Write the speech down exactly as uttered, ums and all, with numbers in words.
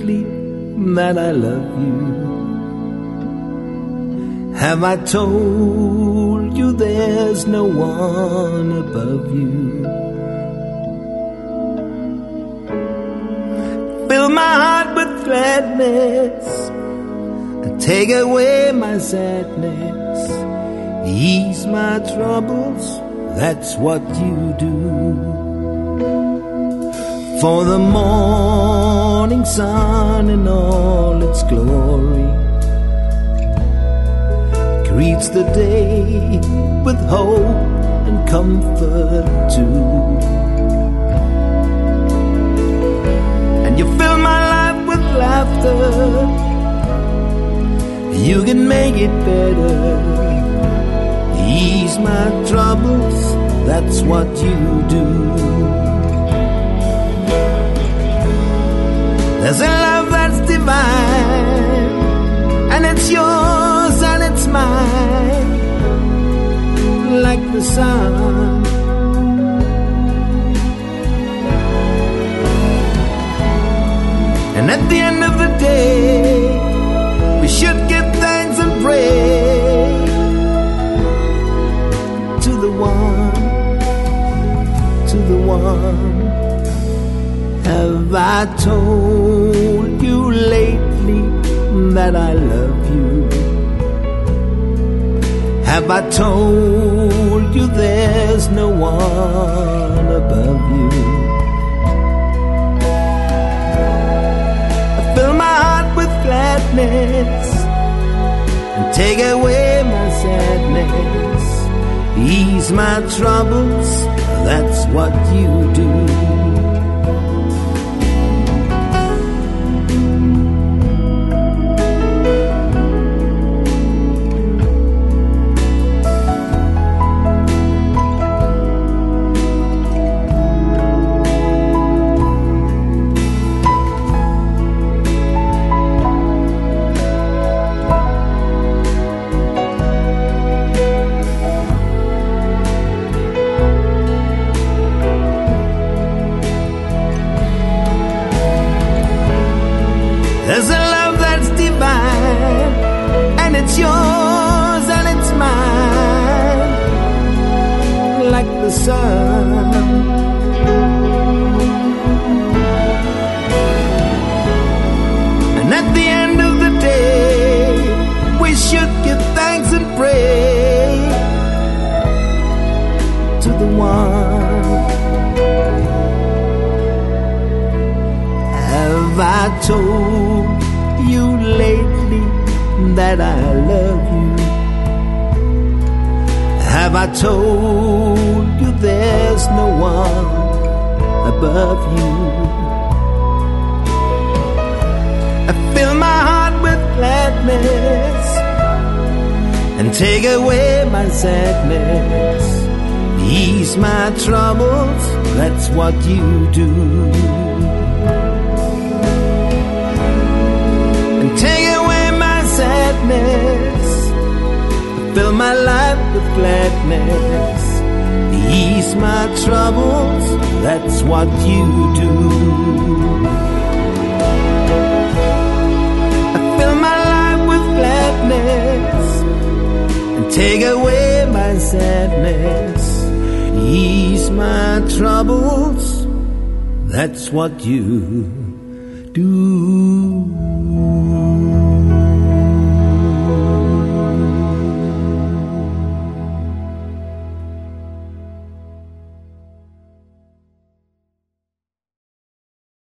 lately that I love you? Have I told you there's no one above you? Fill my heart with gladness and take away my sadness. Ease my troubles, that's what you do. For the morning sun in all its glory greets the day with hope and comfort too. And you fill my life with laughter, you can make it better. Ease my troubles, that's what you do. There's a love that's divine, and it's yours and it's mine, like the sun. And at the end of the day, we should give thanks and pray to the one, to the one. Have I told you lately that I love you? Have I told you there's no one above you? I fill my heart with gladness and take away my sadness. Ease my troubles, that's what you do. There's a love that's divine, and it's yours and it's mine, like the sun. And at the end of the day, we should give thanks and pray to the one. Have I told you lately that I love you? Have I told you there's no one above you? I fill my heart with gladness and take away my sadness. Ease my troubles, that's what you do. Take away my sadness, fill my life with gladness. Ease my troubles, that's what you do. I fill my life with gladness and take away my sadness. Ease my troubles, that's what you do.